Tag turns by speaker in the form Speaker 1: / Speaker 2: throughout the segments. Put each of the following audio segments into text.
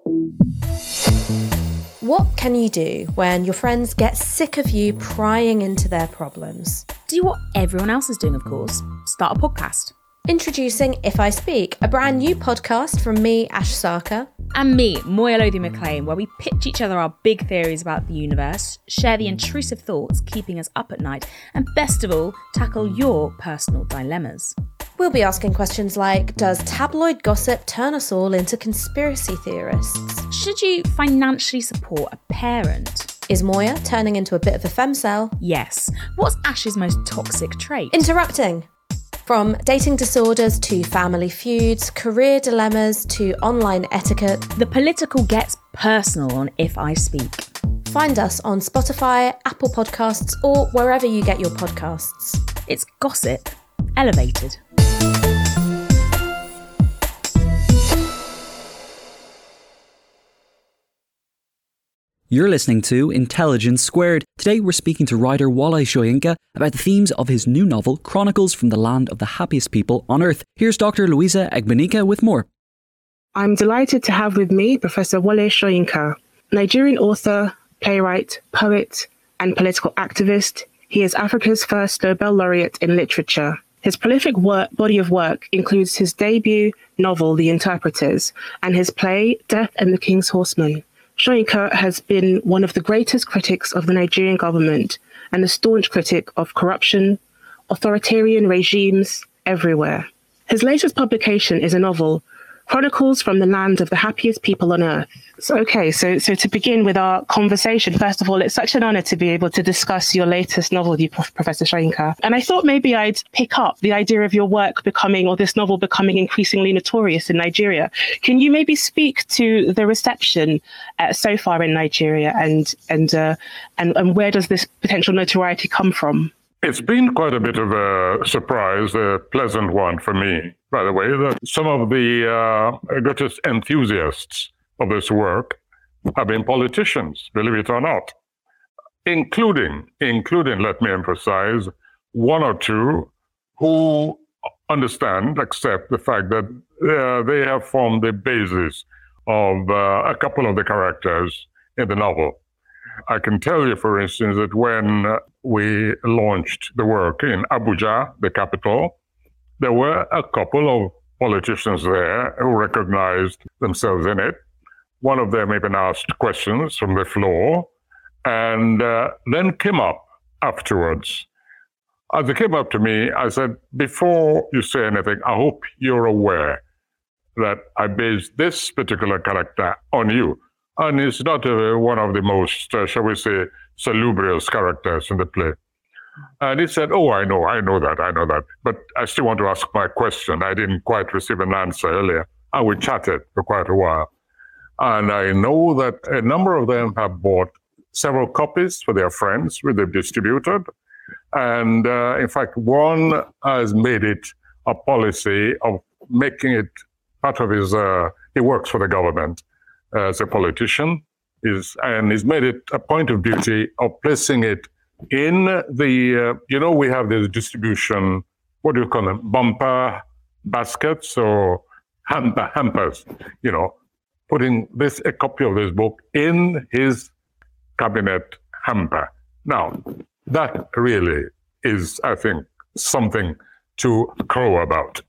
Speaker 1: What can you do when your friends get sick of you prying into their problems?
Speaker 2: Do what everyone else is doing, of course. Start a podcast.
Speaker 1: Introducing If I Speak, a brand new podcast from me, Ash Sarkar.
Speaker 2: And me, Moya Lothian-McLean, where we pitch each other our big theories about the universe, share the intrusive thoughts keeping us up at night, and best of all, tackle your personal dilemmas.
Speaker 1: We'll be asking questions like, does tabloid gossip turn us all into conspiracy theorists?
Speaker 2: Should you financially support a parent?
Speaker 1: Is Moya turning into a bit of a femcel?
Speaker 2: Yes. What's Ash's most toxic trait?
Speaker 1: Interrupting. From dating disorders to family feuds, career dilemmas to online etiquette.
Speaker 2: The political gets personal on If I Speak.
Speaker 1: Find us on Spotify, Apple Podcasts, or wherever you get your podcasts.
Speaker 2: It's gossip, elevated.
Speaker 3: You're listening to Intelligence Squared. Today we're speaking to writer Wole Soyinka about the themes of his new novel, Chronicles from the Land of the Happiest People on Earth. Here's Dr. Louisa Egbenike with more.
Speaker 4: I'm delighted to have with me Professor Wole Soyinka, Nigerian author, playwright, poet, and political activist. He is Africa's first Nobel laureate in literature. His prolific body of work includes his debut novel, The Interpreters, and his play, Death and the King's Horseman. Soyinka has been one of the greatest critics of the Nigerian government and a staunch critic of corruption, authoritarian regimes everywhere. His latest publication is a novel, Chronicles from the Land of the Happiest People on Earth. So to begin with our conversation, first of all, it's such an honor to be able to discuss your latest novel, Professor Soyinka. And I thought maybe I'd pick up the idea of your work becoming, or this novel becoming increasingly notorious in Nigeria. Can you maybe speak to the reception so far in Nigeria and where does this potential notoriety come from?
Speaker 5: It's been quite a bit of a surprise, a pleasant one for me, by the way, that some of the greatest enthusiasts of this work have been politicians, believe it or not, including, let me emphasize, one or two who accept the fact that they have formed the basis of a couple of the characters in the novel. I can tell you, for instance, that when we launched the work in Abuja, the capital, there were a couple of politicians there who recognized themselves in it. One of them even asked questions from the floor and then came up afterwards. As they came up to me, I said, before you say anything, I hope you're aware that I based this particular character on you. And it's not one of the most, shall we say, salubrious characters in the play. And he said, oh, I know that. But I still want to ask my question. I didn't quite receive an answer earlier. And we chatted for quite a while. And I know that a number of them have bought several copies for their friends, which they've distributed. And in fact, one has made it a policy of making it part of his, he works for the government as a politician, and he's made it a point of duty of placing it in the, we have this distribution, what do you call them, bumper baskets or hampers, putting a copy of this book in his cabinet hamper. Now, that really is, I think, something to crow about.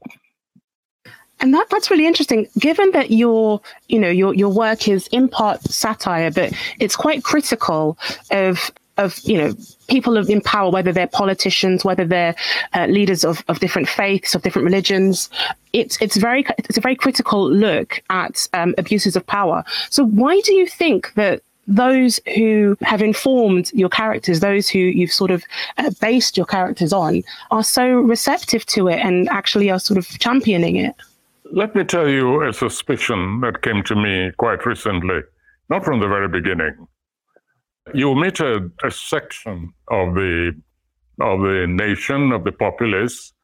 Speaker 4: And that's really interesting, given that your work is in part satire, but it's quite critical of people in power, whether they're politicians, whether they're leaders of different faiths, of different religions. It's a very critical look at abuses of power. So why do you think that those who have informed your characters, those who you've sort of based your characters on, are so receptive to it and actually are sort of championing it?
Speaker 5: Let me tell you a suspicion that came to me quite recently, not from the very beginning. You omitted a section of the nation, of the populace,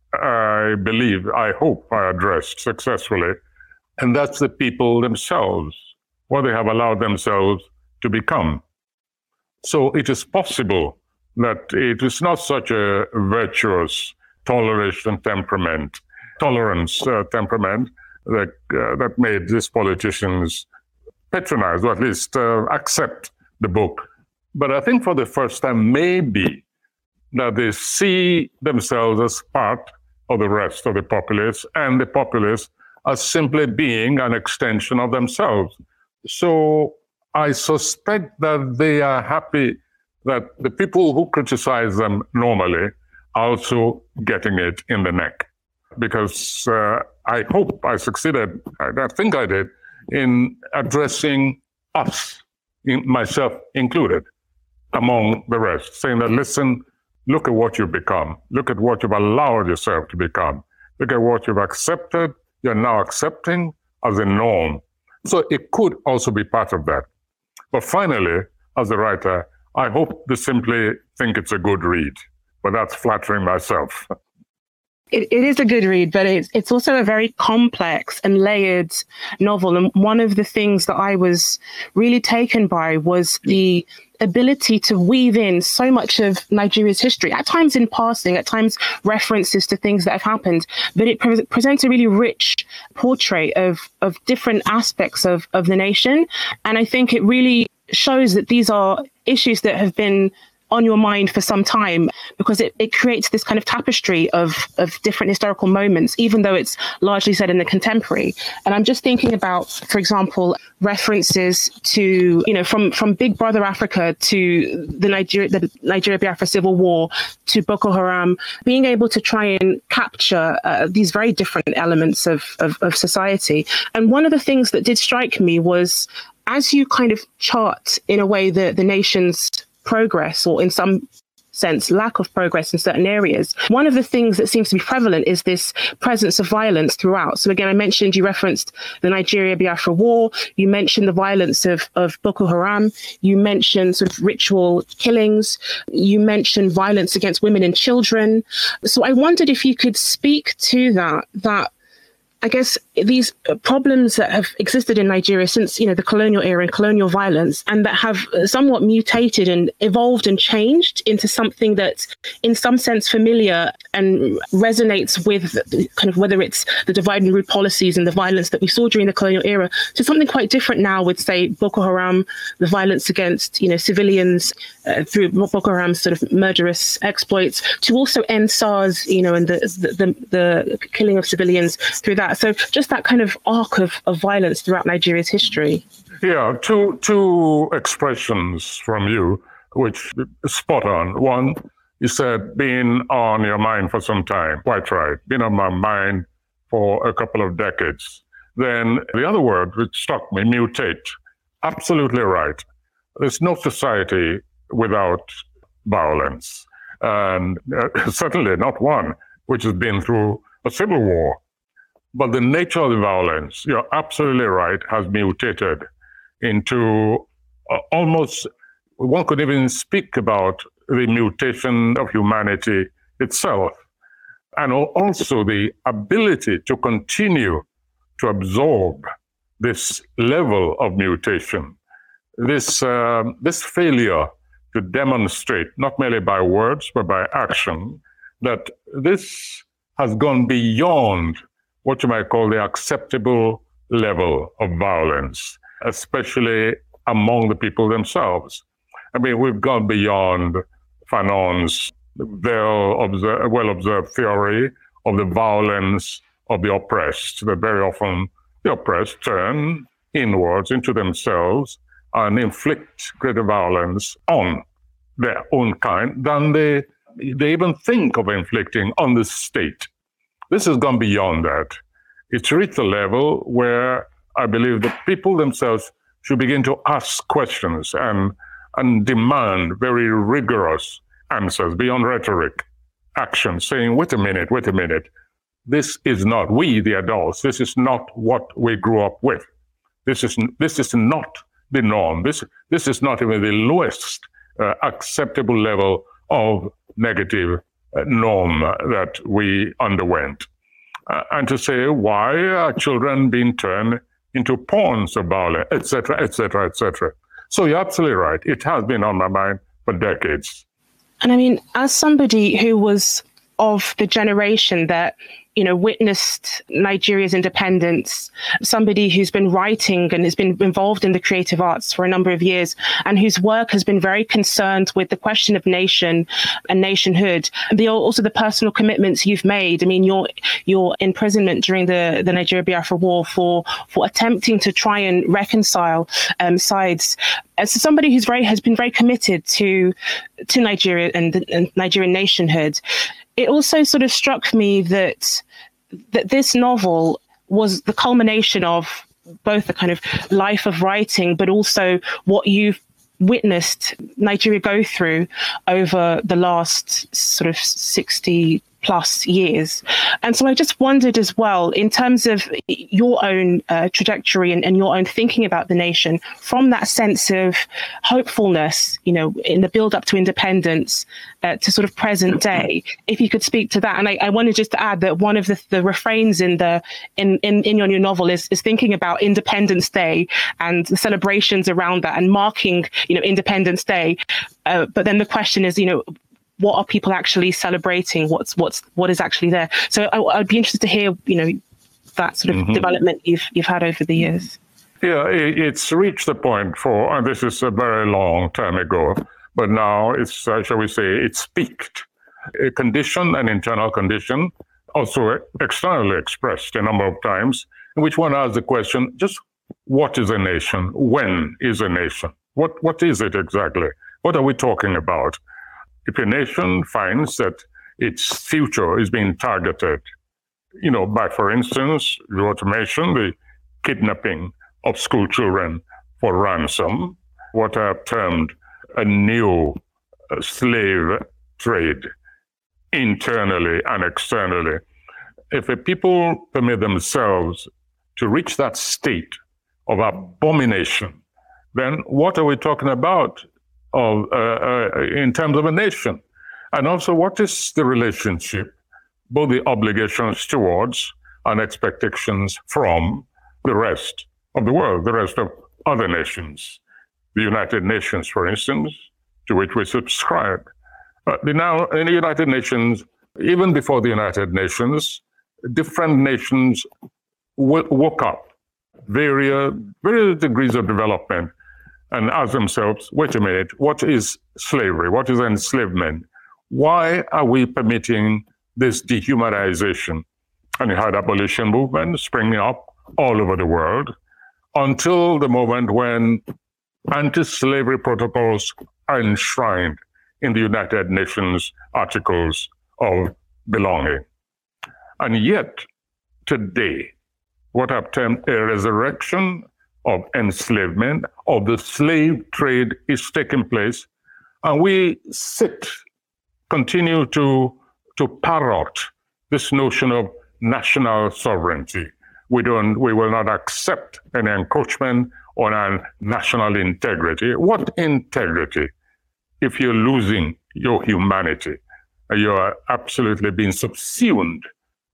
Speaker 5: I hope I addressed successfully, and that's the people themselves, what they have allowed themselves to become. So it is possible that it is not such a virtuous tolerance temperament that made these politicians patronize or at least accept the book. But I think for the first time, maybe that they see themselves as part of the rest of the populace, and the populace as simply being an extension of themselves. So I suspect that they are happy that the people who criticize them normally are also getting it in the neck. Because I hope I succeeded, I think I did, in addressing us, myself included, among the rest, saying that, listen, look at what you've become. Look at what you've allowed yourself to become. Look at what you've accepted, you're now accepting as a norm. So it could also be part of that. But finally, as a writer, I hope they simply think it's a good read. But that's flattering myself.
Speaker 4: It is a good read, but it's also a very complex and layered novel. And one of the things that I was really taken by was the ability to weave in so much of Nigeria's history, at times in passing, at times references to things that have happened. But it presents a really rich portrait of different aspects of the nation. And I think it really shows that these are issues that have been on your mind for some time, because it creates this kind of tapestry of different historical moments, even though it's largely set in the contemporary. And I'm just thinking about, for example, references to, from Big Brother Africa to the Nigeria-Biafra Civil War to Boko Haram, being able to try and capture these very different elements of society. And one of the things that did strike me was, as you kind of chart in a way the nation's progress, or in some sense lack of progress in certain areas, one of the things that seems to be prevalent is this presence of violence throughout. So again, you referenced the Nigeria-Biafra War, you mentioned the violence of Boko Haram, you mentioned sort of ritual killings, you mentioned violence against women and children. So I wondered if you could speak to that I guess these problems that have existed in Nigeria since, the colonial era and colonial violence, and that have somewhat mutated and evolved and changed into something that's in some sense familiar and resonates with kind of, whether it's the divide and rule policies and the violence that we saw during the colonial era, to something quite different now with, say, Boko Haram, the violence against, civilians through Boko Haram's sort of murderous exploits, to also end SARS, and the killing of civilians through that. So just that kind of arc of violence throughout Nigeria's history.
Speaker 5: Yeah, two expressions from you, which spot on. One, you said being on your mind for some time. Quite right. Been on my mind for a couple of decades. Then the other word which struck me, mutate. Absolutely right. There's no society without violence. And certainly not one which has been through a civil war. But the nature of the violence, you're absolutely right, has mutated into almost, one could even speak about the mutation of humanity itself, and also the ability to continue to absorb this level of mutation, this failure to demonstrate, not merely by words, but by action, that this has gone beyond what you might call the acceptable level of violence, especially among the people themselves. I mean, we've gone beyond Fanon's well-observed theory of the violence of the oppressed, that very often the oppressed turn inwards into themselves and inflict greater violence on their own kind than they even think of inflicting on the state. This has gone beyond that. It's reached a level where I believe the people themselves should begin to ask questions and demand very rigorous answers beyond rhetoric, action, saying, wait a minute, this is not, we, the adults, this is not what we grew up with. This is not the norm. This is not even the lowest acceptable level of negative norm that we underwent. And to say, why are children being turned into pawns of violence, et cetera, et cetera, et cetera. So you're absolutely right. It has been on my mind for decades.
Speaker 4: And I mean, as somebody who was of the generation that witnessed Nigeria's independence, somebody who's been writing and has been involved in the creative arts for a number of years, and whose work has been very concerned with the question of nation and nationhood, and also the personal commitments you've made. I mean, your imprisonment during the Nigeria-Biafra War for attempting to try and reconcile sides. As somebody has been very committed to Nigeria and Nigerian nationhood, it also sort of struck me that this novel was the culmination of both the kind of life of writing, but also what you've witnessed Nigeria go through over the last sort of 60 plus years. And so I just wondered as well, in terms of your own trajectory and your own thinking about the nation, from that sense of hopefulness, in the build up to independence to sort of present day, if you could speak to that. And I wanted just to add that one of the refrains in your new novel is thinking about Independence Day and the celebrations around that and marking, Independence Day. But then the question is, what are people actually celebrating? What is actually there? So I'd be interested to hear, that sort of development you've had over the years.
Speaker 5: Yeah, it's reached the point and this is a very long time ago, but now it's, shall we say, it's peaked. A condition, an internal condition, also externally expressed a number of times, in which one asks the question, just what is a nation? When is a nation? What is it exactly? What are we talking about? If a nation finds that its future is being targeted, by, for instance, the automation, the kidnapping of school children for ransom, what I have termed a new slave trade, internally and externally. If a people permit themselves to reach that state of abomination, then what are we talking about in terms of a nation? And also, what is the relationship, both the obligations towards and expectations from the rest of the world, the rest of other nations? The United Nations, for instance, to which we subscribe. Now, in the United Nations, even before the United Nations, different nations woke up, various degrees of development, and ask themselves, wait a minute, what is slavery? What is enslavement? Why are we permitting this dehumanization? And you had abolition movements springing up all over the world until the moment when anti-slavery protocols are enshrined in the United Nations Articles of Belonging. And yet, today, what I've termed a resurrection of enslavement, of the slave trade is taking place, and we continue to parrot this notion of national sovereignty. We will not accept an encroachment on our national integrity. What integrity? If you're losing your humanity, you are absolutely being subsumed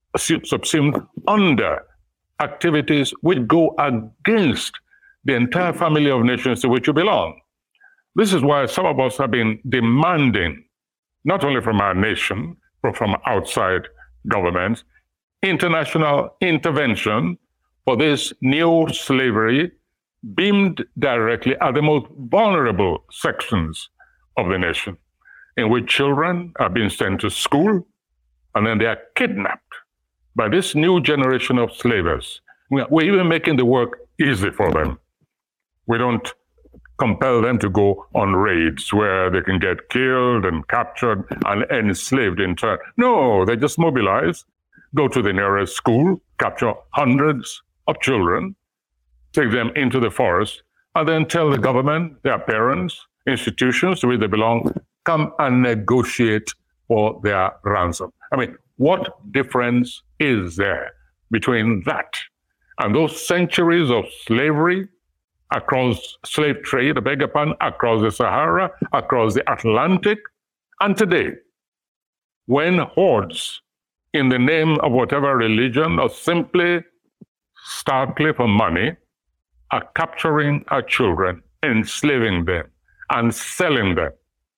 Speaker 5: under activities which go against the entire family of nations to which you belong. This is why some of us have been demanding, not only from our nation, but from outside governments, international intervention for this new slavery beamed directly at the most vulnerable sections of the nation, in which children are being sent to school and then they are kidnapped by this new generation of slavers. We're even making the work easy for them. We don't compel them to go on raids where they can get killed and captured and enslaved in turn. No, they just mobilize, go to the nearest school, capture hundreds of children, take them into the forest, and then tell the government, their parents, institutions to which they belong, come and negotiate for their ransom. I mean, what difference is there between that and those centuries of slavery across slave trade, across the Sahara, across the Atlantic, and today, when hordes, in the name of whatever religion or simply starkly for money, are capturing our children, enslaving them, and selling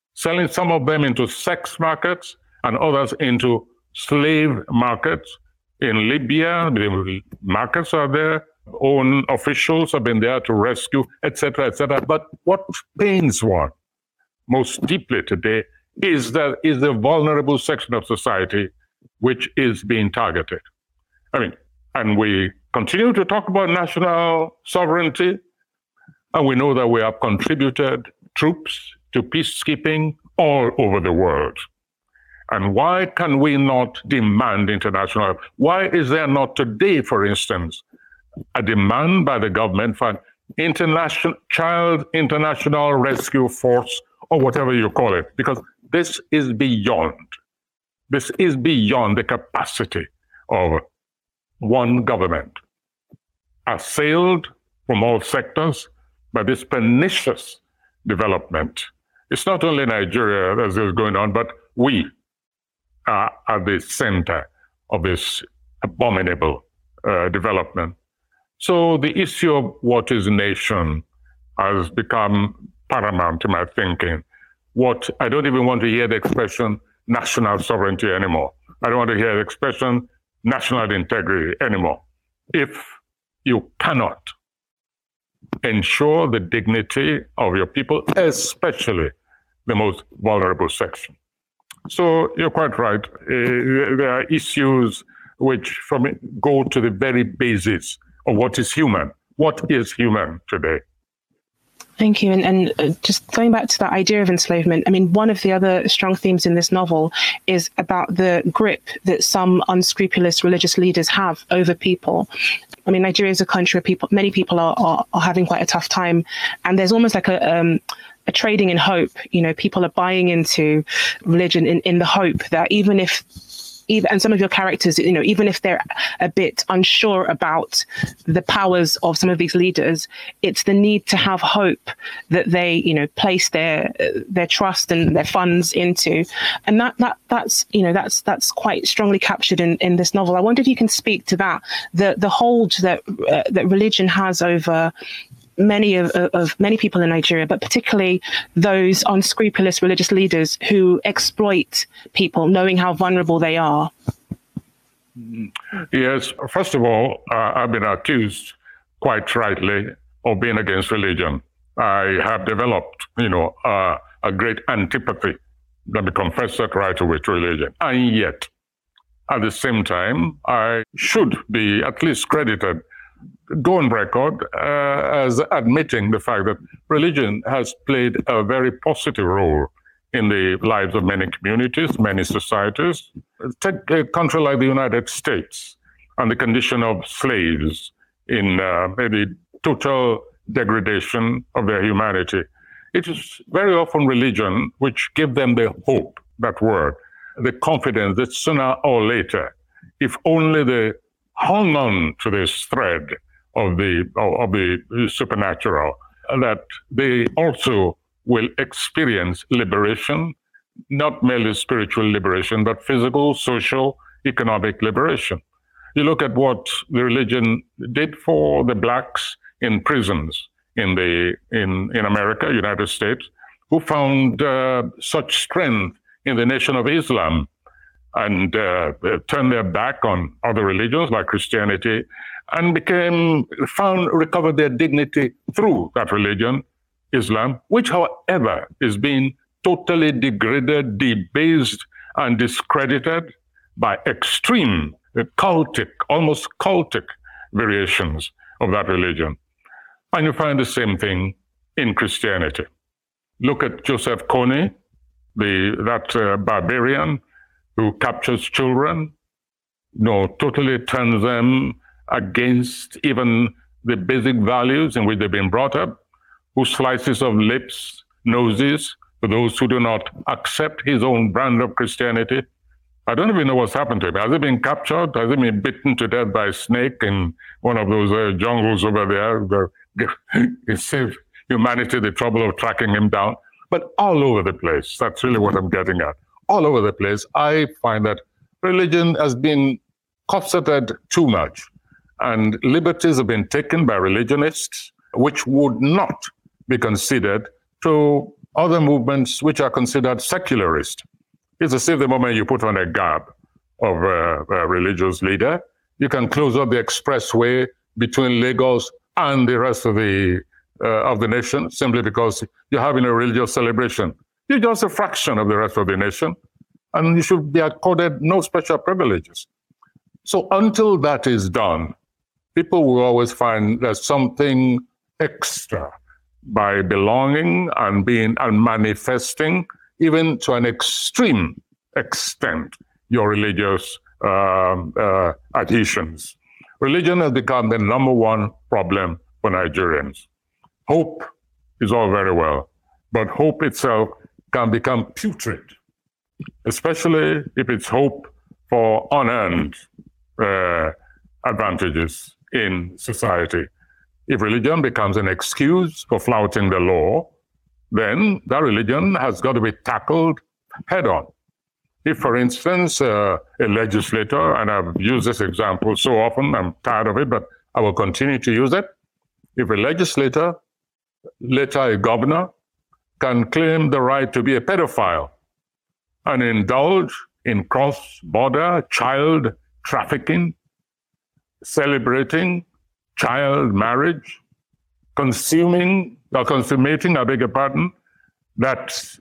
Speaker 5: some of them into sex markets and others into slave markets, In Libya, the markets are there, own officials have been there to rescue, etc., etc. But what pains one most deeply today is the vulnerable section of society which is being targeted. And we continue to talk about national sovereignty, and we know that we have contributed troops to peacekeeping all over the world. And why can we not demand international? Why is there not today, for instance, a demand by the government for an international rescue force, or whatever you call it? Because this is beyond the capacity of one government, assailed from all sectors by this pernicious development. It's not only Nigeria that is going on, but we are at the center of this abominable development. So the issue of what is nation has become paramount to my thinking. I don't even want to hear the expression national sovereignty anymore. I don't want to hear the expression national integrity anymore. If you cannot ensure the dignity of your people, especially the most vulnerable section. So you're quite right. There are issues which go to the very basis of what is human. What is human today?
Speaker 4: Thank you. And just going back to that idea of enslavement, one of the other strong themes in this novel is about the grip that some unscrupulous religious leaders have over people. Nigeria is a country where many people are having quite a tough time. And there's almost like a trading in hope. People are buying into religion in the hope that and some of your characters, even if they're a bit unsure about the powers of some of these leaders, it's the need to have hope that they, place their trust and their funds into, and that's quite strongly captured in this novel. I wonder if you can speak to that, the hold that religion has over many people in Nigeria, but particularly those unscrupulous religious leaders who exploit people, knowing how vulnerable they are.
Speaker 5: Yes, first of all, I've been accused, quite rightly, of being against religion. I have developed, a great antipathy, let me confess that right away, to religion. And yet, at the same time, I should be at least credited, go on record as admitting the fact that religion has played a very positive role in the lives of many communities, many societies. Take a country like the United States and the condition of slaves in the total degradation of their humanity. It is very often religion which give them the hope, that word, the confidence that sooner or later, if only they hung on to this thread of the supernatural, that they also will experience liberation, not merely spiritual liberation, but physical, social, economic liberation. You look at what the religion did for the blacks in prisons in America, United States, who found such strength in the Nation of Islam and turned their back on other religions like Christianity and recovered their dignity through that religion, Islam, which, however, is being totally degraded, debased, and discredited by extreme, almost cultic variations of that religion. And you find the same thing in Christianity. Look at Joseph Kony, that barbarian who captures children, totally turns them against even the basic values in which they've been brought up, who slices of lips, noses, for those who do not accept his own brand of Christianity. I don't even know what's happened to him. Has he been captured? Has he been bitten to death by a snake in one of those jungles over there? It saved humanity the trouble of tracking him down. But all over the place, that's really what I'm getting at. All over the place, I find that religion has been corseted too much, and liberties have been taken by religionists which would not be considered to other movements which are considered secularist. It's as if the moment you put on a garb of a religious leader, You can close up the expressway between Lagos and the rest of the nation simply because you're having a religious celebration. You're just a fraction of the rest of the nation, and you should be accorded no special privileges. So until that is done, people will always find there's something extra by belonging and being and manifesting, even to an extreme extent, your religious adhesions. Religion has become the number one problem for Nigerians. Hope is all very well, but hope itself can become putrid, especially if it's hope for unearned advantages in society. If religion becomes an excuse for flouting the law, then that religion has got to be tackled head on. If, for instance, a legislator, and I've used this example so often, I'm tired of it, but I will continue to use it. If a legislator, later a governor, can claim the right to be a pedophile and indulge in cross-border child trafficking, celebrating child marriage, consummating, I beg your pardon, that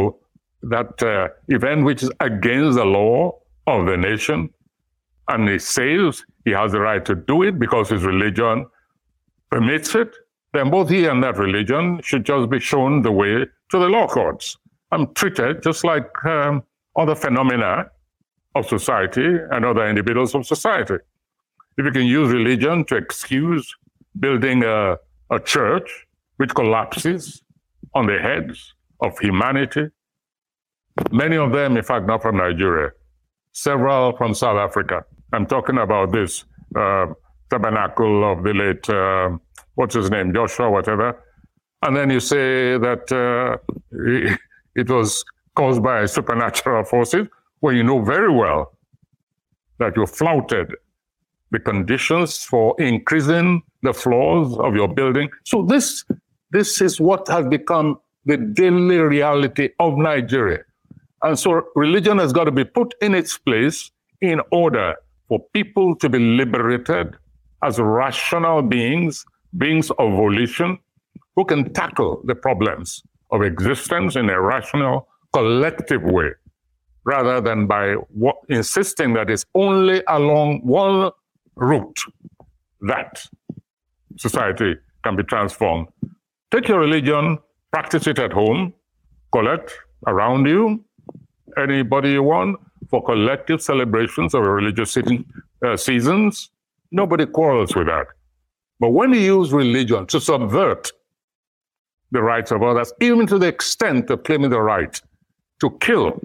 Speaker 5: event which is against the law of the nation, and he says he has the right to do it because his religion permits it, then both he and that religion should just be shown the way to the law courts and treated just like other phenomena of society and other individuals of society. If you can use religion to excuse building a church which collapses on the heads of humanity, many of them, in fact, not from Nigeria, several from South Africa. I'm talking about this tabernacle of the late, what's his name, Joshua, whatever. And then you say that it was caused by supernatural forces, when you know very well that you flouted the conditions for increasing the floors of your building. So this is what has become the daily reality of Nigeria. And so religion has got to be put in its place in order for people to be liberated as rational beings of volition, who can tackle the problems of existence in a rational, collective way, rather than by insisting that it's only along one route that society can be transformed. Take your religion, practice it at home, collect around you anybody you want for collective celebrations of religious seasons. Nobody quarrels with that. But when you use religion to subvert the rights of others, even to the extent of claiming the right to kill,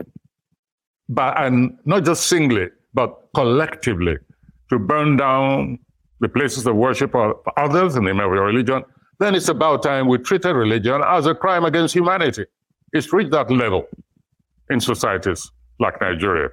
Speaker 5: and not just singly, but collectively, to burn down the places of worship of others in the name of your religion, then it's about time we treated religion as a crime against humanity. It's reached that level in societies like Nigeria.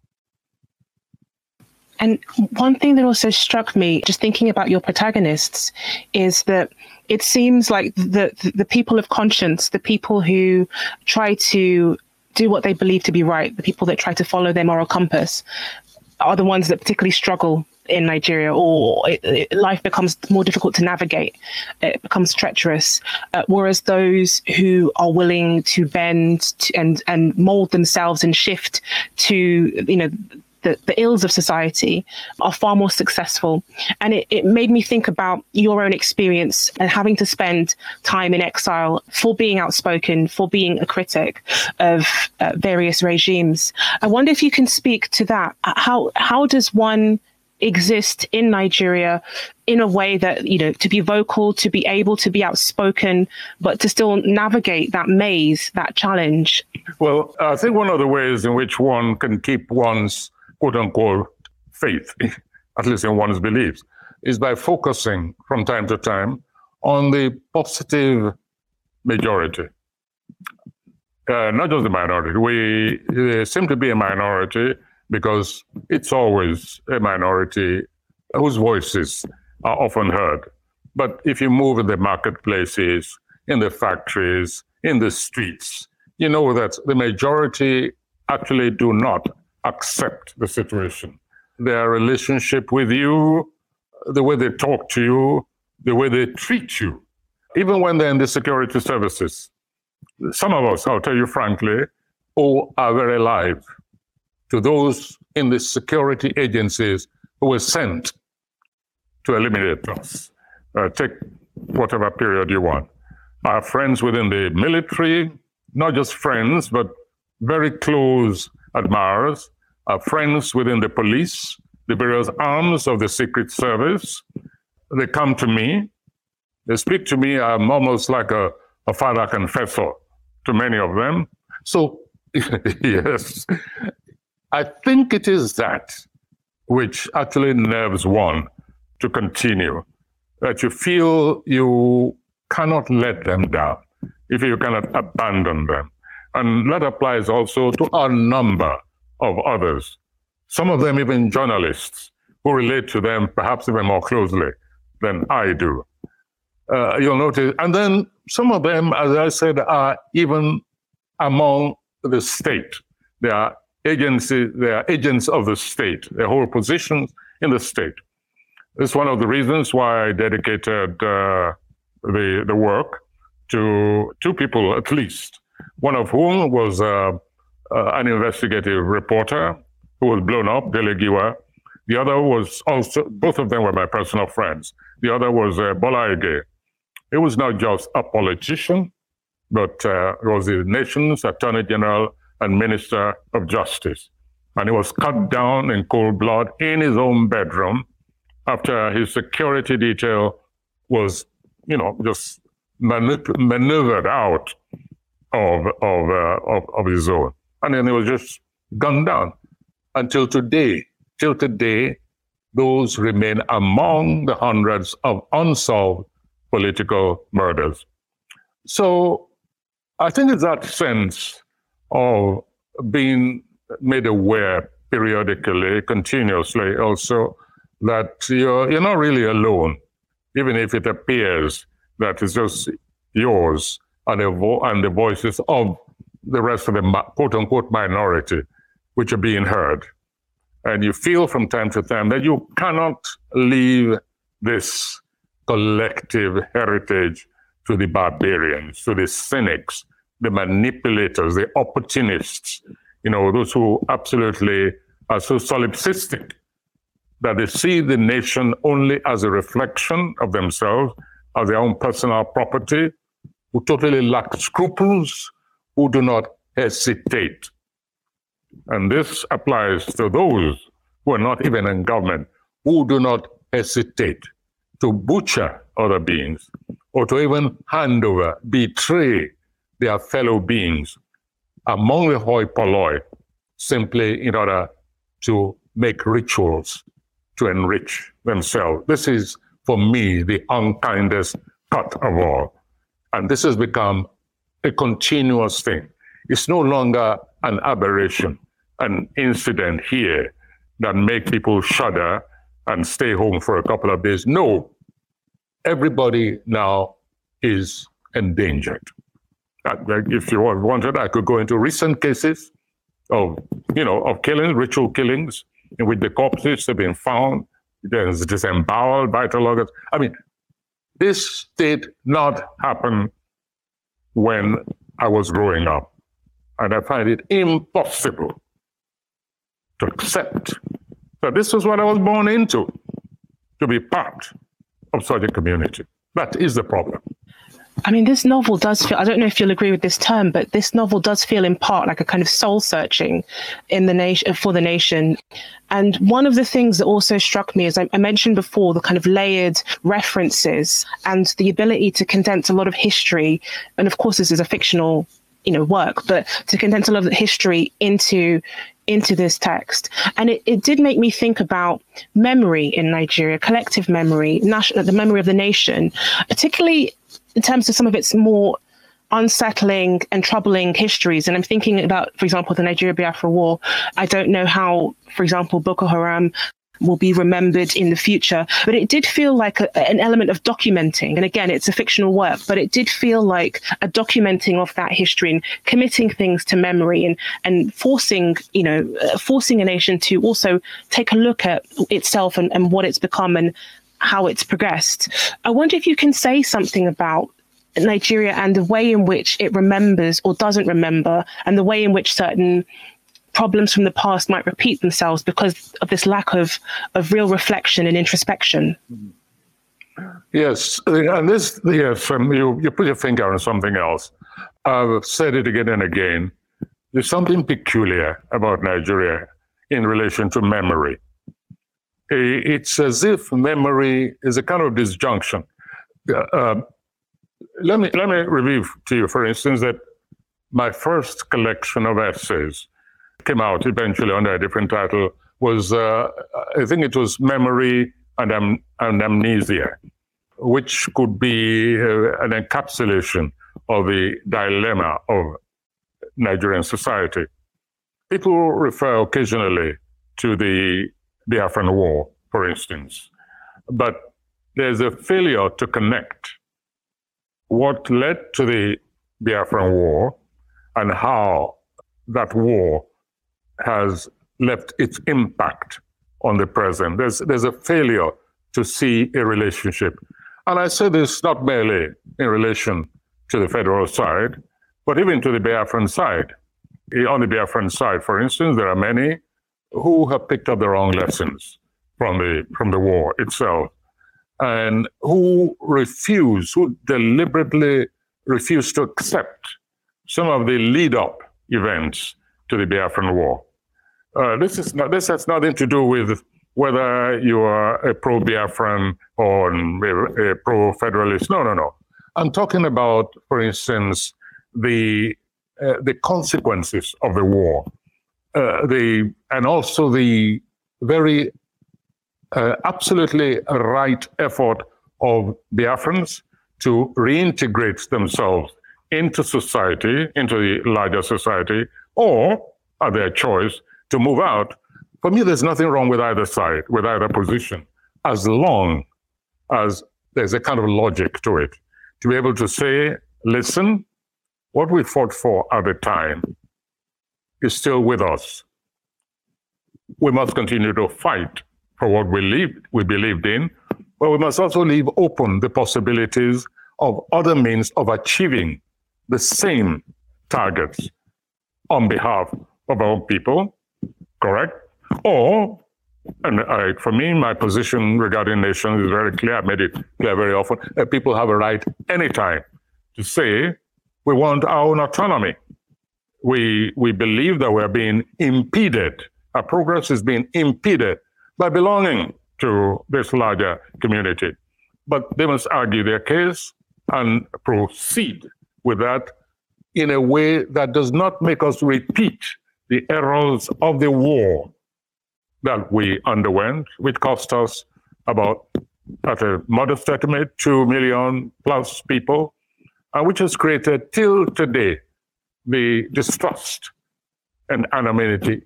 Speaker 4: And one thing that also struck me, just thinking about your protagonists, is that it seems like the people of conscience, the people who try to do what they believe to be right, the people that try to follow their moral compass, are the ones that particularly struggle in Nigeria, or life becomes more difficult to navigate. It becomes treacherous. Whereas those who are willing to bend and mold themselves and shift to, the ills of society are far more successful. And it made me think about your own experience and having to spend time in exile for being outspoken, for being a critic of various regimes. I wonder if you can speak to that. How does one exist in Nigeria in a way that, to be vocal, to be able to be outspoken, but to still navigate that maze, that challenge?
Speaker 5: Well, I think one of the ways in which one can keep one's quote-unquote faith, at least in one's beliefs, is by focusing from time to time on the positive majority. Not just the minority. There seem to be a minority because it's always a minority whose voices are often heard. But if you move in the marketplaces, in the factories, in the streets, you know that the majority actually do not accept the situation. their relationship with you, the way they talk to you, the way they treat you, even when they're in the security services. Some of us, I'll tell you frankly, owe our very life to those in the security agencies who were sent to eliminate us. Take whatever period you want. Our friends within the military, not just friends, but very close admirers, our friends within the police, the various arms of the Secret Service. They come to me, they speak to me. I'm almost like a father confessor to many of them. So, yes, I think it is that which actually nerves one to continue, that you feel you cannot let them down, if you cannot abandon them. And that applies also to a number of others, some of them even journalists who relate to them perhaps even more closely than I do. You'll notice, and then some of them, as I said, are even among the state. They are agencies, they are agents of the state. They hold positions in the state. It's one of the reasons why I dedicated the work to two people at least, one of whom was an investigative reporter who was blown up, Dele Giwa. The other was also, both of them were my personal friends. The other was Bola Ige. He was not just a politician, but was the nation's Attorney General and Minister of Justice. And he was cut down in cold blood in his own bedroom after his security detail was, just maneuvered out of his zone. And then he was just gunned down. Until today, those remain among the hundreds of unsolved political murders. So I think it's that sense of being made aware periodically, continuously also, that you're not really alone, even if it appears that it's just yours and the voices of the rest of the quote-unquote minority which are being heard. And you feel from time to time that you cannot leave this collective heritage to the barbarians, to the cynics, the manipulators, the opportunists, those who absolutely are so solipsistic that they see the nation only as a reflection of themselves, as their own personal property, who totally lack scruples, who do not hesitate. And this applies to those who are not even in government, who do not hesitate to butcher other beings or to even hand over, betray their fellow beings among the hoi polloi, simply in order to make rituals to enrich themselves. This is, for me, the unkindest cut of all. And this has become a continuous thing. It's no longer an aberration, an incident here that make people shudder and stay home for a couple of days. No, everybody now is endangered. If you wanted, I could go into recent cases of killings, ritual killings, in which the corpses have been found, there's disemboweled vital organs. I mean, this did not happen when I was growing up. And I find it impossible to accept that this was what I was born into, to be part of such a community. That is the problem.
Speaker 4: I mean, this novel does feel, I don't know if you'll agree with this term, but this novel does feel in part like a kind of soul searching in the nation, for the nation. And one of the things that also struck me, as I mentioned before, the kind of layered references and the ability to condense a lot of history. And of course, this is a fictional work, but to condense a lot of the history into this text. And it did make me think about memory in Nigeria, collective memory, the memory of the nation, particularly in terms of some of its more unsettling and troubling histories. And I'm thinking about, for example, the Nigeria-Biafra War. I don't know how, for example, Boko Haram will be remembered in the future. But it did feel like an element of documenting. And again, it's a fictional work, but it did feel like a documenting of that history and committing things to memory and forcing a nation to also take a look at itself and what it's become and how it's progressed. I wonder if you can say something about Nigeria and the way in which it remembers or doesn't remember, and the way in which certain problems from the past might repeat themselves because of this lack of real reflection and introspection.
Speaker 5: Yes, and you put your finger on something else. I've said it again and again. There's something peculiar about Nigeria in relation to memory. It's as if memory is a kind of disjunction. Let me review to you, for instance, that my first collection of essays came out eventually under a different title, was, I think it was Memory and Amnesia, which could be an encapsulation of the dilemma of Nigerian society. People refer occasionally to the Biafran War, for instance, but there's a failure to connect what led to the Biafran War and how that war has left its impact on the present. There's a failure to see a relationship. And I say this not merely in relation to the federal side, but even to the Biafran side. On the Biafran side, for instance, there are many who have picked up the wrong lessons from the war itself, and who deliberately refuse to accept some of the lead-up events to the Biafran War. This has nothing to do with whether you are a pro-Biafran or a pro-federalist. No. I'm talking about, for instance, the consequences of the war, and also the very absolutely right effort of Biafrans to reintegrate themselves into society, into the larger society, or at their choice to move out. For me, there's nothing wrong with either side, with either position, as long as there's a kind of logic to it. To be able to say, listen, what we fought for at the time is still with us. We must continue to fight for what we believed in, but we must also leave open the possibilities of other means of achieving the same targets on behalf of our people, correct? Or, and for me, my position regarding nations is very clear. I made it clear very often that people have a right anytime to say, we want our own autonomy. We believe that we're being impeded. Our progress is being impeded by belonging to this larger community. But they must argue their case and proceed with that in a way that does not make us repeat the errors of the war that we underwent, which cost us about, at a modest estimate, 2 million plus people, and which has created till today the distrust and enmity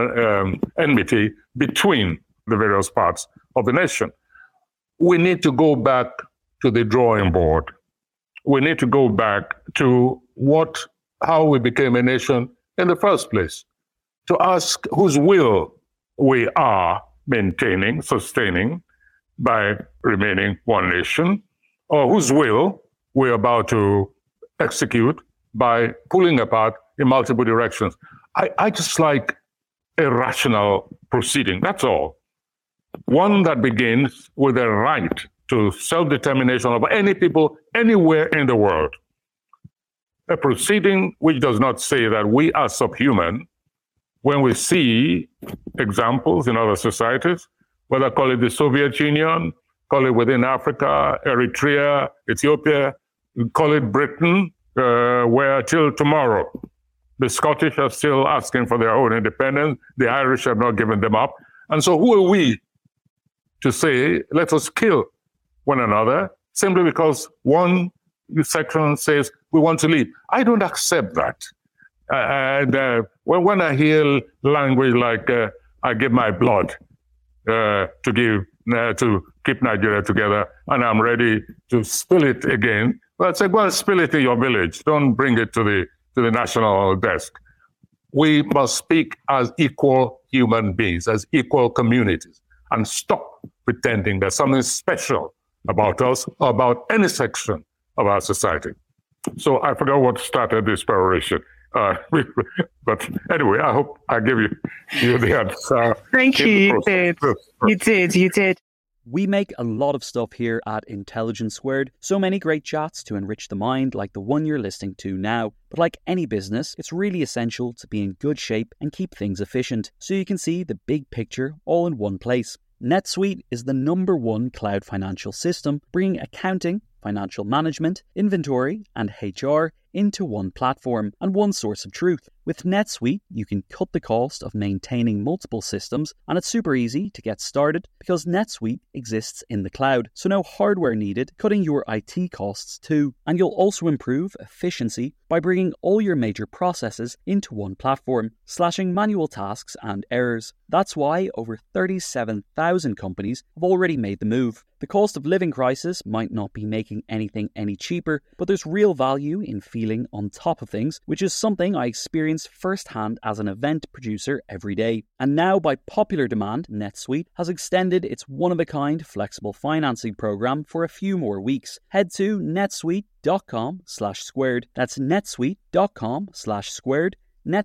Speaker 5: between the various parts of the nation. We need to go back to the drawing board. We need to go back to how we became a nation in the first place, to ask whose will we are maintaining, sustaining by remaining one nation, or whose will we're about to execute by pulling apart in multiple directions. I just like a rational proceeding, that's all. One that begins with a right to self-determination of any people anywhere in the world. A proceeding which does not say that we are subhuman when we see examples in other societies, whether call it the Soviet Union, call it within Africa, Eritrea, Ethiopia, call it Britain, where till tomorrow the Scottish are still asking for their own independence, the Irish have not given them up. And so who are we to say, let us kill one another simply because one section says we want to leave? I don't accept that. And when I hear language like, I give my blood, to keep Nigeria together, and I'm ready to spill it again. Well, I said, well, spill it in your village. Don't bring it to the national desk. We must speak as equal human beings, as equal communities, and stop pretending there's something special about us or about any section of our society. So I forgot what started this peroration. But anyway, I hope I gave you the answer.
Speaker 4: Thank you. You did.
Speaker 3: We make a lot of stuff here at Intelligence Squared, so many great chats to enrich the mind like the one you're listening to now. But like any business, it's really essential to be in good shape and keep things efficient, so you can see the big picture all in one place. NetSuite is the #1 cloud financial system, bringing accounting, financial management, inventory, and HR into one platform and one source of truth. With NetSuite, you can cut the cost of maintaining multiple systems, and it's super easy to get started because NetSuite exists in the cloud, so no hardware needed, cutting your IT costs too. And you'll also improve efficiency by bringing all your major processes into one platform, slashing manual tasks and errors. That's why over 37,000 companies have already made the move. The cost of living crisis might not be making anything any cheaper, but there's real value in feeling on top of things, which is something I experience firsthand as an event producer every day. And now, by popular demand, NetSuite has extended its one-of-a-kind flexible financing program for a few more weeks. Head to netsuite.com/squared. That's netsuite.com/squared.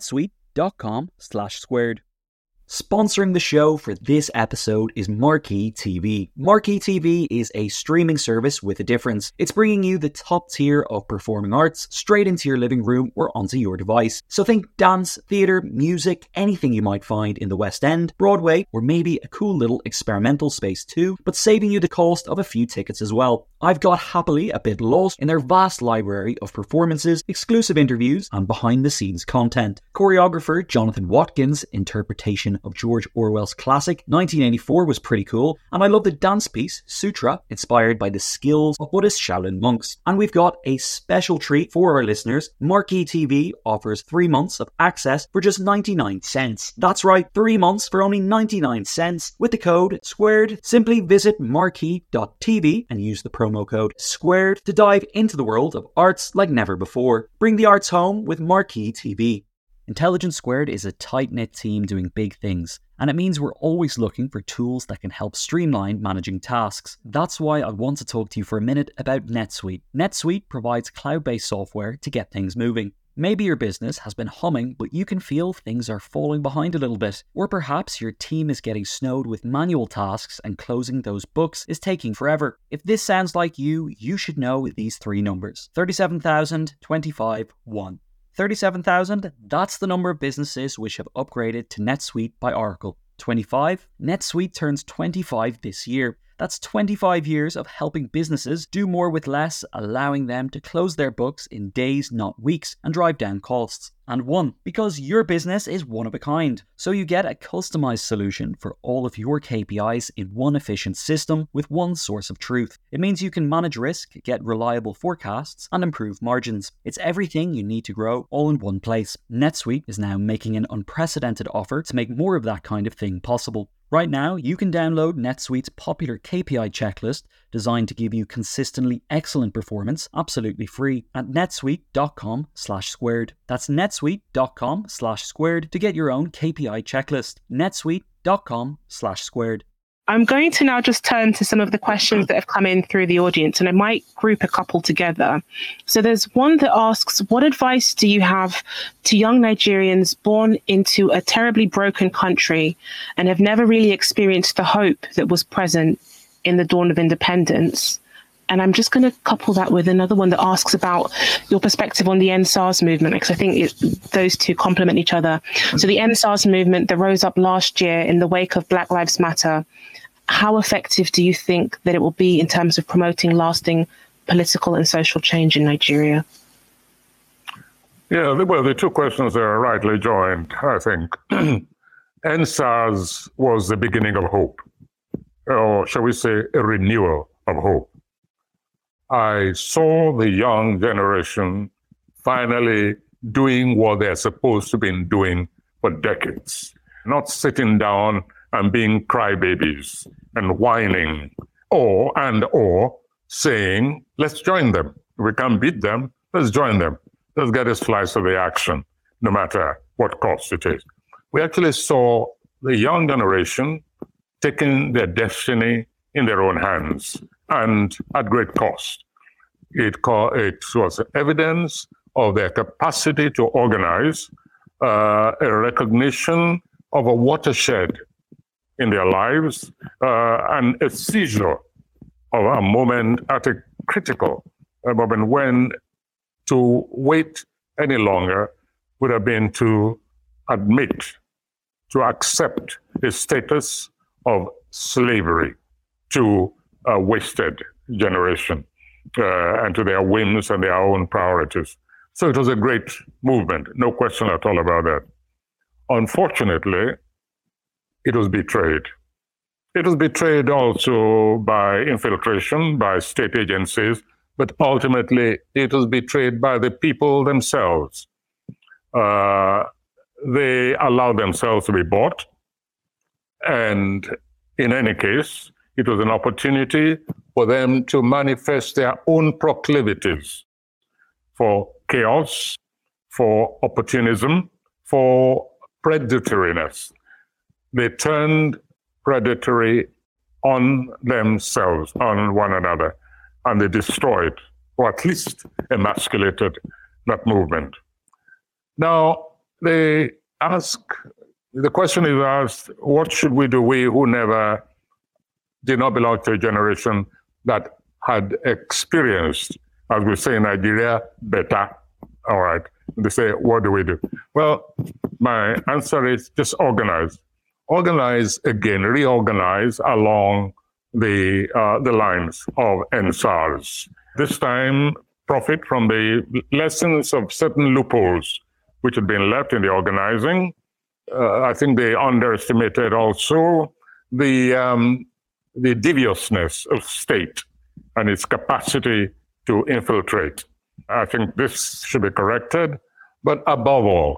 Speaker 3: netsuite.com/squared. Sponsoring the show for this episode is Marquee TV. Marquee TV is a streaming service with a difference. It's bringing you the top tier of performing arts straight into your living room or onto your device. So think dance, theatre, music, anything you might find in the West End, Broadway, or maybe a cool little experimental space too, but saving you the cost of a few tickets as well. I've got happily a bit lost in their vast library of performances, exclusive interviews, and behind-the-scenes content. Choreographer Jonathan Watkins' interpretation of George Orwell's classic 1984 was pretty cool, and I love the dance piece Sutra, inspired by the skills of Buddhist Shaolin monks. And we've got a special treat for our listeners. Marquee TV offers 3 months of access for just 99 cents. That's right, 3 months for only 99 cents. With the code SQUARED, simply visit marquee.tv and use the promo code SQUARED to dive into the world of arts like never before. Bring the arts home with Marquee TV. Intelligence Squared is a tight-knit team doing big things, and it means we're always looking for tools that can help streamline managing tasks. That's why I want to talk to you for a minute about NetSuite. NetSuite provides cloud-based software to get things moving. Maybe your business has been humming, but you can feel things are falling behind a little bit. Or perhaps your team is getting snowed with manual tasks and closing those books is taking forever. If this sounds like you should know these 3 numbers. 37,000, 25, 1. 37,000, that's the number of businesses which have upgraded to NetSuite by Oracle. 25, NetSuite turns 25 this year. That's 25 years of helping businesses do more with less, allowing them to close their books in days, not weeks, and drive down costs. And 1, because your business is one of a kind. So you get a customized solution for all of your KPIs in one efficient system with one source of truth. It means you can manage risk, get reliable forecasts, and improve margins. It's everything you need to grow all in one place. NetSuite is now making an unprecedented offer to make more of that kind of thing possible. Right now, you can download NetSuite's popular KPI checklist designed to give you consistently excellent performance absolutely free at netsuite.com/squared. That's netsuite.com/squared to get your own KPI checklist. netsuite.com/squared.
Speaker 4: I'm going to now just turn to some of the questions that have come in through the audience, and I might group a couple together. So there's one that asks, what advice do you have to young Nigerians born into a terribly broken country and have never really experienced the hope that was present in the dawn of independence? And I'm just going to couple that with another one that asks about your perspective on the EndSARS movement, because I think those two complement each other. So the EndSARS movement that rose up last year in the wake of Black Lives Matter, how effective do you think that it will be in terms of promoting lasting political and social change in Nigeria?
Speaker 5: Yeah, well, the 2 questions are rightly joined, I think. EndSARS was the beginning of hope, or shall we say a renewal of hope. I saw the young generation finally doing what they're supposed to be doing for decades, not sitting down and being crybabies and whining, or saying, let's join them. If we can't beat them, let's join them. Let's get a slice of the action, no matter what cost it is. We actually saw the young generation taking their destiny in their own hands and at great cost. It was evidence of their capacity to organize, a recognition of a watershed in their lives, and a seizure of a moment at a critical moment when to wait any longer would have been to admit, to accept a status of slavery to a wasted generation and to their whims and their own priorities. So it was a great movement, no question at all about that. Unfortunately, it was betrayed. It was betrayed also by infiltration, by state agencies, but ultimately it was betrayed by the people themselves. They allowed themselves to be bought, and in any case, it was an opportunity for them to manifest their own proclivities for chaos, for opportunism, for predatoriness. They turned predatory on themselves, on one another, and they destroyed, or at least emasculated, that movement. Now, the question is asked, what should we do, we who never did not belong to a generation that had experienced, as we say in Nigeria, better? All right. They say, what do we do? Well, my answer is just organize. Organize again, reorganize along the lines of EndSARS. This time, profit from the lessons of certain loopholes which had been left in the organizing. I think they underestimated also the deviousness of state and its capacity to infiltrate. I think this should be corrected. But above all,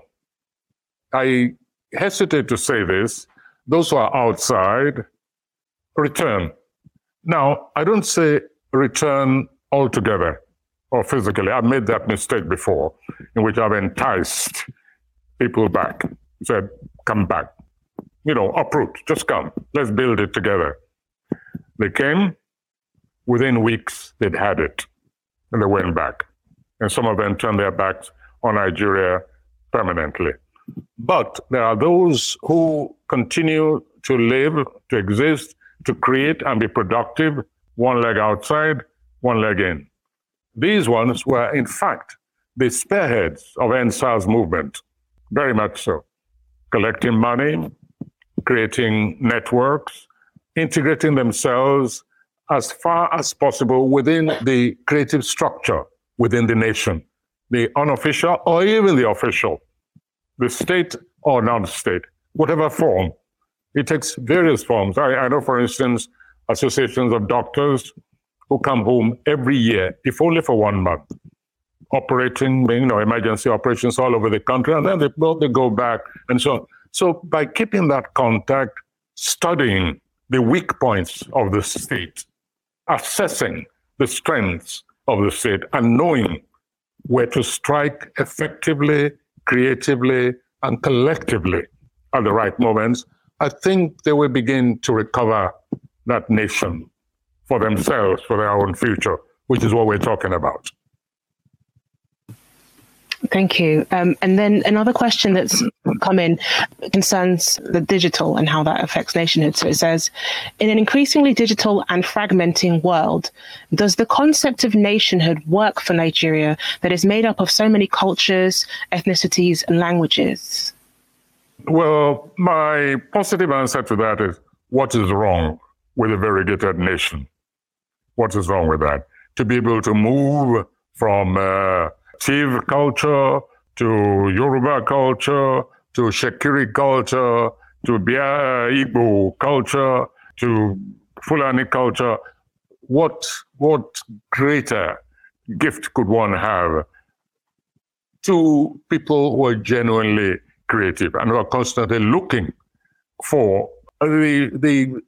Speaker 5: I hesitate to say this, those who are outside, return. Now, I don't say return altogether or physically. I've made that mistake before, in which I've enticed people back, said, come back. Uproot, just come. Let's build it together. They came, within weeks, they'd had it, and they went back. And some of them turned their backs on Nigeria permanently. But there are those who continue to live, to exist, to create and be productive, one leg outside, one leg in. These ones were, in fact, the spearheads of EndSARS movement, very much so. Collecting money, creating networks, integrating themselves as far as possible within the creative structure within the nation, the unofficial or even the official, the state or non-state, whatever form. It takes various forms. I know, for instance, associations of doctors who come home every year, if only for 1 month, operating, emergency operations all over the country, and then they go back and so on. So by keeping that contact, studying the weak points of the state, assessing the strengths of the state, and knowing where to strike effectively, creatively, and collectively at the right moments, I think they will begin to recover that nation for themselves, for their own future, which is what we're talking about.
Speaker 4: Thank you. And then another question that's come in concerns the digital and how that affects nationhood. So it says, in an increasingly digital and fragmenting world, does the concept of nationhood work for Nigeria that is made up of so many cultures, ethnicities, and languages?
Speaker 5: Well, my positive answer to that is, what is wrong with a variegated nation? What is wrong with that? To be able to move from Tiv culture to Yoruba culture to Shekiri culture to Bia Igbo culture to Fulani culture, what greater gift could one have to people who are genuinely creative and who are constantly looking for the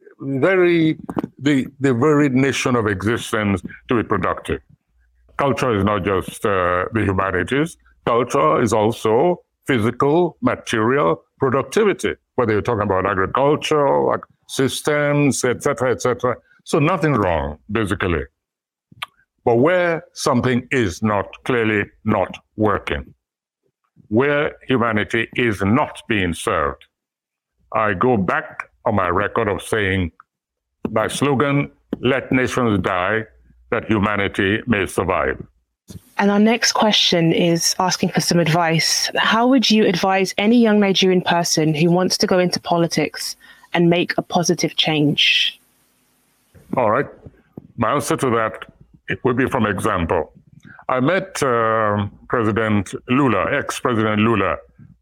Speaker 5: very nation of existence to be productive. Culture is not just the humanities. Culture is also physical, material productivity, whether you're talking about agriculture, like systems, etc., etc. So nothing wrong, basically. But where something is not clearly not working, where humanity is not being served, I go back on my record of saying, my slogan, let nations die, that humanity may survive.
Speaker 4: And our next question is asking for some advice. How would you advise any young Nigerian person who wants to go into politics and make a positive change?
Speaker 5: All right. My answer to that, it would be from example. I met President Lula, ex-President Lula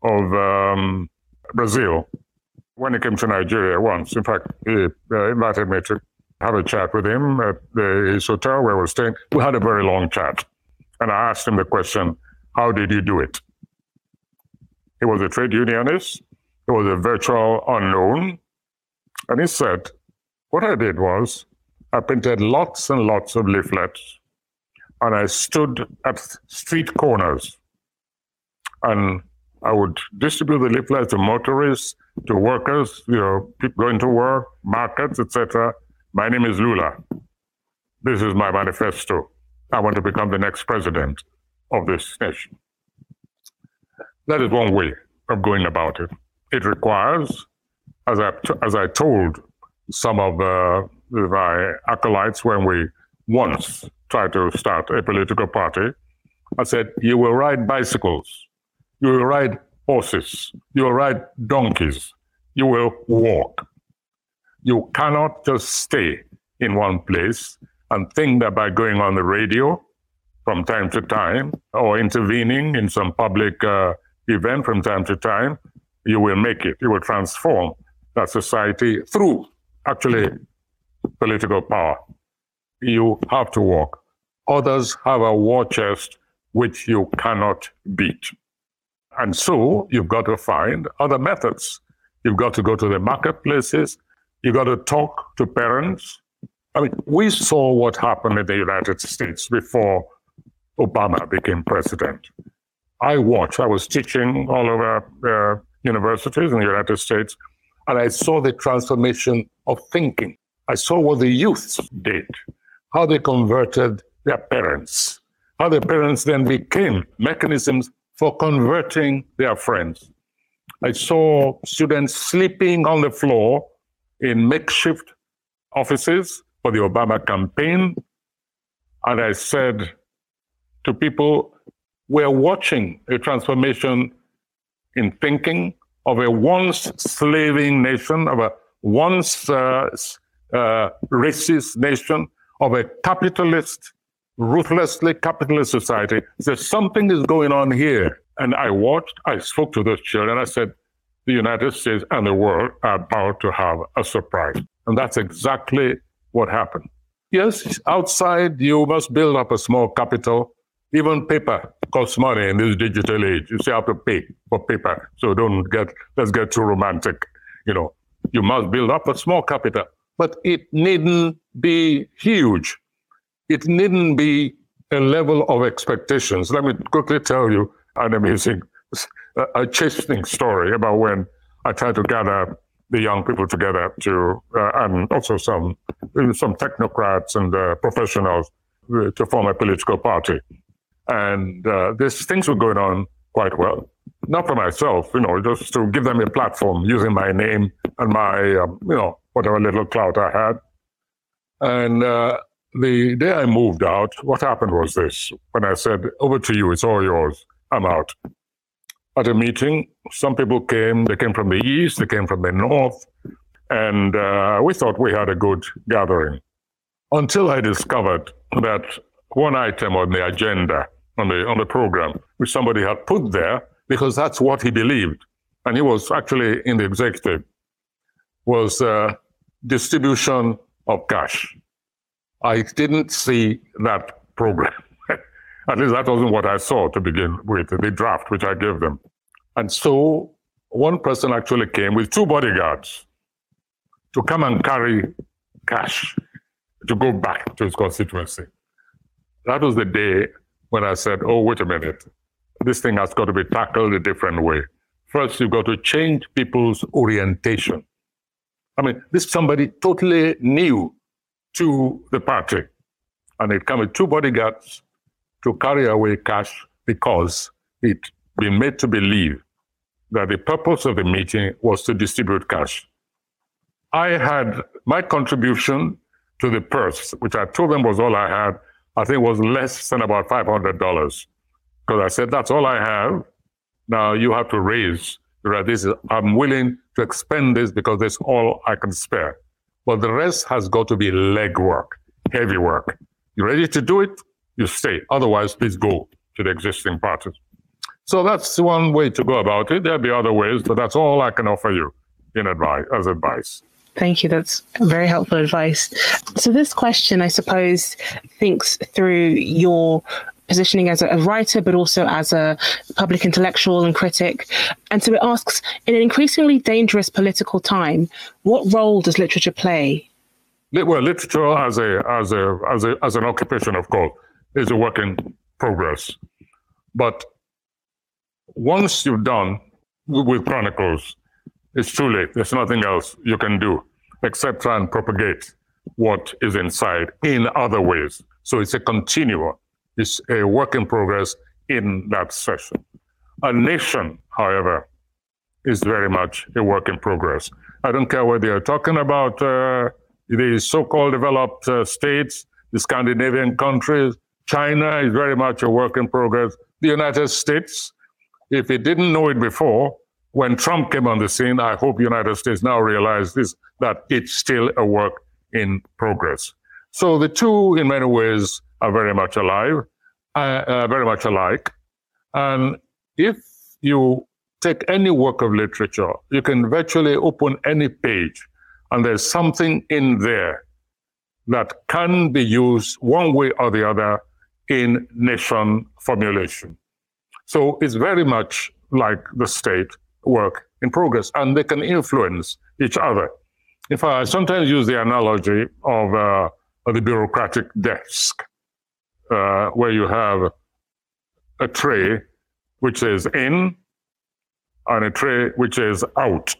Speaker 5: of Brazil, when he came to Nigeria once. In fact, he invited me to have a chat with him at his hotel where we were staying. We had a very long chat. And I asked him the question, how did you do it? He was a trade unionist. He was a virtual unknown. And he said, what I did was I printed lots and lots of leaflets, and I stood at street corners, and I would distribute the leaflets to motorists, to workers, people going to work, markets, etc. My name is Lula. This is my manifesto. I want to become the next president of this nation. That is one way of going about it. It requires, as I told some of my acolytes when we once tried to start a political party, I said, you will ride bicycles, you will ride horses, you will ride donkeys, you will walk. You cannot just stay in one place and think that by going on the radio from time to time or intervening in some public event from time to time, you will make it. You will transform that society through actually political power. You have to walk. Others have a war chest which you cannot beat. And so you've got to find other methods. You've got to go to the marketplaces. You've got to talk to parents. I mean, we saw what happened in the United States before Obama became president. I was teaching all over universities in the United States, and I saw the transformation of thinking. I saw what the youth did, how they converted their parents, how the parents then became mechanisms for converting their friends. I saw students sleeping on the floor in makeshift offices for the Obama campaign. And I said to people, we're watching a transformation in thinking of a once slaving nation, of a once racist nation, of a capitalist, ruthlessly capitalist society. So something is going on here. And I spoke to those children, I said, the United States and the world are about to have a surprise. And that's exactly what happened. Yes, outside you must build up a small capital. Even paper costs money in this digital age. You still have to pay for paper. So let's get too romantic. You must build up a small capital, but it needn't be huge. It needn't be a level of expectations. Let me quickly tell you an amazing, a chastening story about when I tried to gather the young people together and also some technocrats and professionals to form a political party. And these things were going on quite well. Not for myself, just to give them a platform using my name and my, whatever little clout I had. And the day I moved out, what happened was this. When I said, over to you, it's all yours, I'm out. At a meeting, some people came. They came from the east, they came from the north, and we thought we had a good gathering. Until I discovered that one item on the agenda, on the program, which somebody had put there, because that's what he believed, and he was actually in the executive, was distribution of cash. I didn't see that program. At least that wasn't what I saw to begin with, the draft which I gave them. And so one person actually came with 2 bodyguards. to come and carry cash to go back to his constituency. That was the day when I said, oh, wait a minute. This thing has got to be tackled a different way. First, you've got to change people's orientation. I mean, this is somebody totally new to the party. And it came with 2 bodyguards to carry away cash because it been made to believe that the purpose of the meeting was to distribute cash. I had my contribution to the purse, which I told them was all I had, I think was less than about $500. Because I said, that's all I have. Now you have to raise. I'm willing to expend this because that's all I can spare. But the rest has got to be leg work, heavy work. You're ready to do it, you stay. Otherwise, please go to the existing parties. So that's one way to go about it. There'll be other ways, but that's all I can offer you as advice.
Speaker 4: Thank you. That's very helpful advice. So this question, I suppose, thinks through your positioning as a writer, but also as a public intellectual and critic. And so it asks, in an increasingly dangerous political time, what role does literature play?
Speaker 5: Well, literature as an occupation, of course, is a work in progress. But once you're done with Chronicles, it's too late. There's nothing else you can do except try and propagate what is inside in other ways. So it's a continuum. It's a work in progress in that session. A nation, however, is very much a work in progress. I don't care whether you're talking about the so-called developed states, the Scandinavian countries. China is very much a work in progress. The United States, if it didn't know it before, when Trump came on the scene, I hope the United States now realizes that it's still a work in progress. So the two, in many ways, are very much alive, very much alike. And if you take any work of literature, you can virtually open any page, and there's something in there that can be used one way or the other in nation formulation. So it's very much like the state work in progress, and they can influence each other. In fact, I sometimes use the analogy of the bureaucratic desk, where you have a tray which is in and a tray which is out.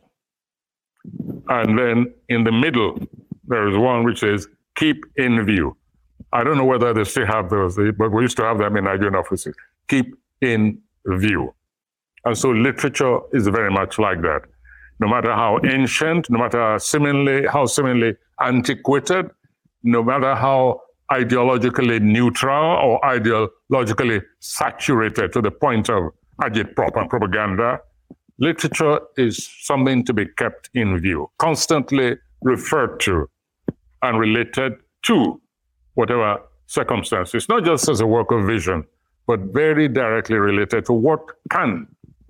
Speaker 5: And then in the middle, there is one which is keep in view. I don't know whether they still have those, but we used to have them in Nigerian offices. Keep in view. And so literature is very much like that. No matter how ancient, no matter how seemingly antiquated, no matter how ideologically neutral or ideologically saturated to the point of agitprop and propaganda, literature is something to be kept in view, constantly referred to and related to whatever circumstances, not just as a work of vision, but very directly related to what can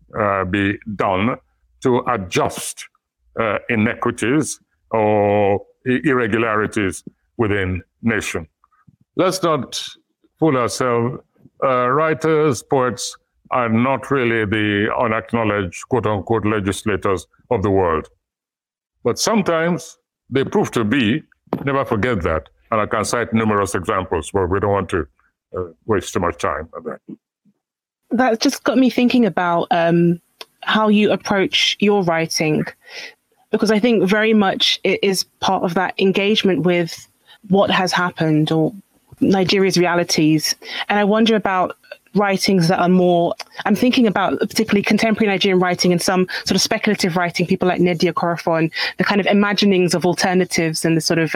Speaker 5: be done to adjust inequities or irregularities within nation. Let's not fool ourselves. Writers, poets are not really the unacknowledged, quote-unquote, legislators of the world. But sometimes they prove to be. Never forget that. And I can cite numerous examples, but we don't want to waste too much time on that.
Speaker 4: That just got me thinking about how you approach your writing, because I think very much it is part of that engagement with what has happened or Nigeria's realities. And I wonder about writings that are more, I'm thinking about particularly contemporary Nigerian writing and some sort of speculative writing, people like Nnedi Okorafor, and the kind of imaginings of alternatives and the sort of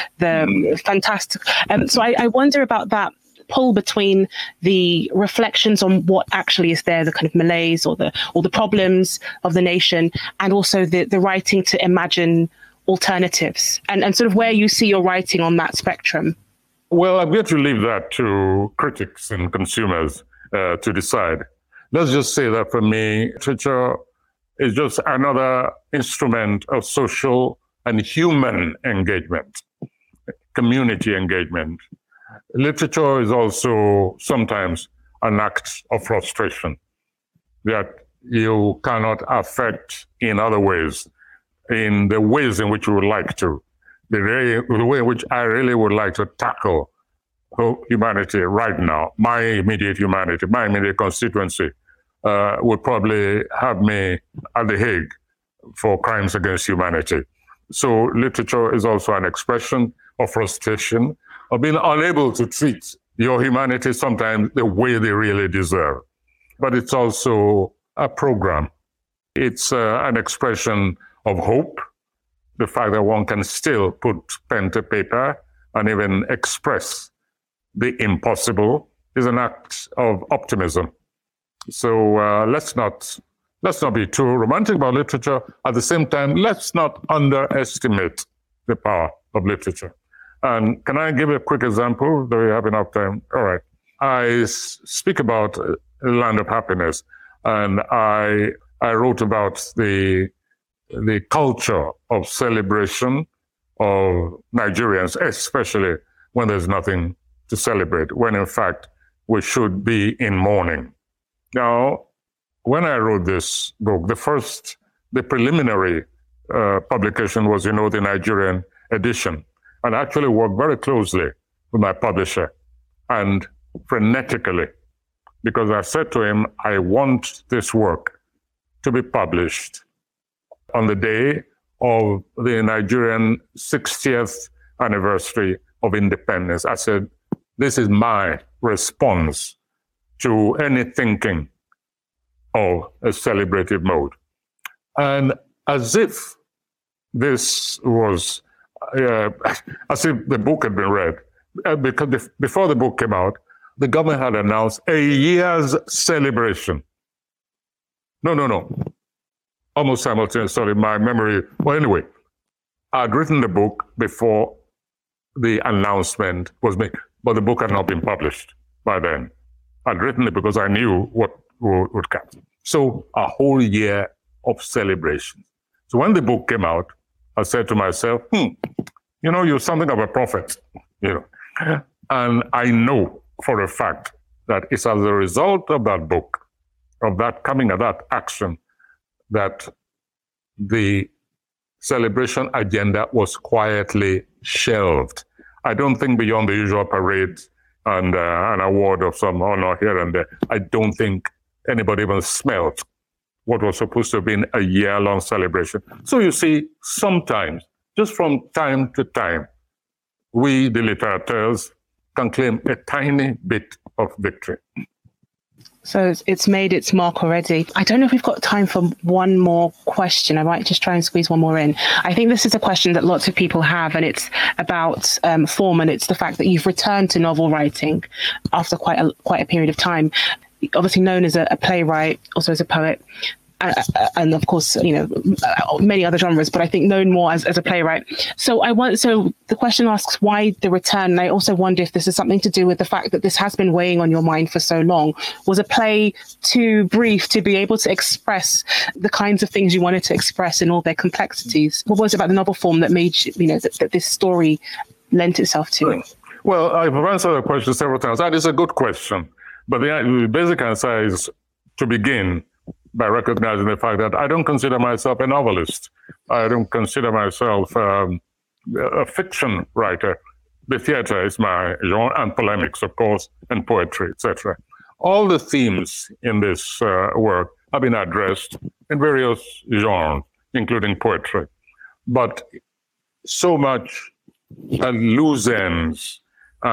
Speaker 4: the fantastic. So I wonder about that pull between the reflections on what actually is there, the kind of malaise or the problems of the nation, and also the writing to imagine alternatives, and sort of where you see your writing on that spectrum.
Speaker 5: Well, I'm going to leave that to critics and consumers to decide. Let's just say that for me, literature is just another instrument of social and human engagement, community engagement. Literature is also sometimes an act of frustration that you cannot affect in other ways. in the ways in which we would like to. The way in which I really would like to tackle humanity right now, my immediate humanity, my immediate constituency, would probably have me at The Hague for crimes against humanity. So literature is also an expression of frustration, of being unable to treat your humanity sometimes the way they really deserve. But it's also a program. It's an expression of hope, the fact that one can still put pen to paper and even express the impossible is an act of optimism. So let's not be too romantic about literature. At the same time, let's not underestimate the power of literature. And can I give a quick example? Do we have enough time? All right. I speak about Land of Happiness, and I wrote about the culture of celebration of Nigerians, especially when there's nothing to celebrate, when in fact we should be in mourning. Now, when I wrote this book, the preliminary publication was, the Nigerian edition. And I actually worked very closely with my publisher and frenetically, because I said to him, I want this work to be published on the day of the Nigerian 60th anniversary of independence. I said, this is my response to any thinking of a celebrative mode. And as if this was, as if the book had been read, because before the book came out, the government had announced a year's celebration. No. Almost simultaneously, sorry, my memory. Well, anyway, I'd written the book before the announcement was made, but the book had not been published by then. I'd written it because I knew what would come. So a whole year of celebration. So when the book came out, I said to myself, you're something of a prophet, And I know for a fact that it's as a result of that book, of that coming of that action, that the celebration agenda was quietly shelved. I don't think beyond the usual parade and an award of some honor here and there, I don't think anybody even smelled what was supposed to have been a year-long celebration. So you see, sometimes, just from time to time, we, the literateurs, can claim a tiny bit of victory.
Speaker 4: So it's made its mark already. I don't know if we've got time for one more question. I might just try and squeeze one more in. I think this is a question that lots of people have, and it's about form, and it's the fact that you've returned to novel writing after quite a period of time. Obviously known as a playwright, also as a poet, and of course, many other genres, but I think known more as a playwright. So the question asks why the return, and I also wonder if this is something to do with the fact that this has been weighing on your mind for so long. Was a play too brief to be able to express the kinds of things you wanted to express in all their complexities? What was it about the novel form that made that this story lent itself to it?
Speaker 5: Well, I've answered the question several times. That is a good question. But the basic answer is, to begin, by recognizing the fact that I don't consider myself a novelist. I don't consider myself a fiction writer. The theater is my genre, and polemics, of course, and poetry, etc. All the themes in this work have been addressed in various genres, including poetry. But so much loose ends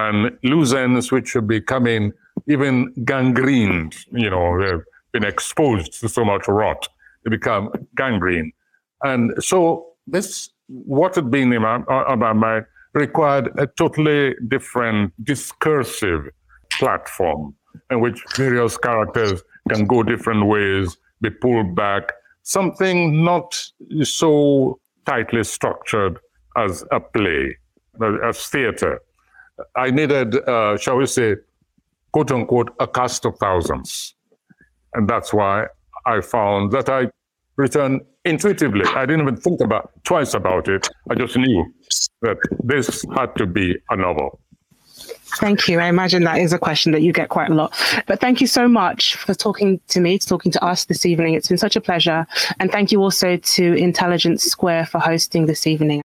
Speaker 5: which are becoming even gangrened, they've been exposed to so much rot, they become gangrene. And so this, what had been in my mind, required a totally different discursive platform in which various characters can go different ways, be pulled back, something not so tightly structured as a play, as theater. I needed, shall we say, quote unquote, a cast of thousands. And that's why I found that I returned intuitively. I didn't even think twice about it. I just knew that this had to be a novel.
Speaker 4: Thank you. I imagine that is a question that you get quite a lot. But thank you so much for talking to us this evening. It's been such a pleasure. And thank you also to Intelligence Square for hosting this evening.